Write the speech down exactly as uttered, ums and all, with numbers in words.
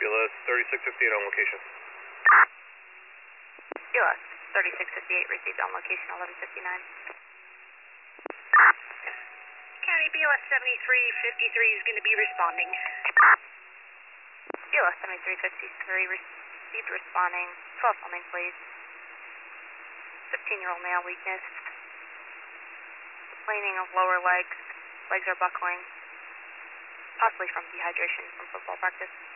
B L S thirty-six fifty-eight on location. B L S thirty-six fifty-eight received on location eleven fifty-nine. County B L S seventy-three fifty-three is going to be responding. B L S seventy-three fifty-three received responding. twelve filming, please. fifteen-year-old male weakness. Planing of lower legs. Legs are buckling. Possibly from dehydration from football practice.